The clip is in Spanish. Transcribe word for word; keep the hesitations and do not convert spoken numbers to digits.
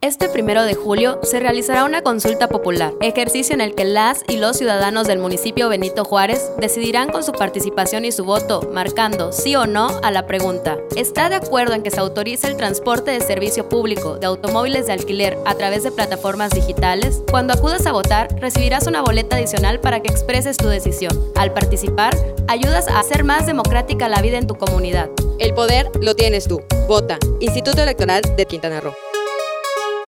Este primero de julio se realizará una consulta popular, ejercicio en el que las y los ciudadanos del municipio Benito Juárez decidirán con su participación y su voto, marcando sí o no a la pregunta: ¿está de acuerdo en que se autorice el transporte de servicio público de automóviles de alquiler a través de plataformas digitales? Cuando acudas a votar, recibirás una boleta adicional para que expreses tu decisión. Al participar, ayudas a hacer más democrática la vida en tu comunidad. El poder lo tienes tú. Vota. Instituto Electoral de Quintana Roo.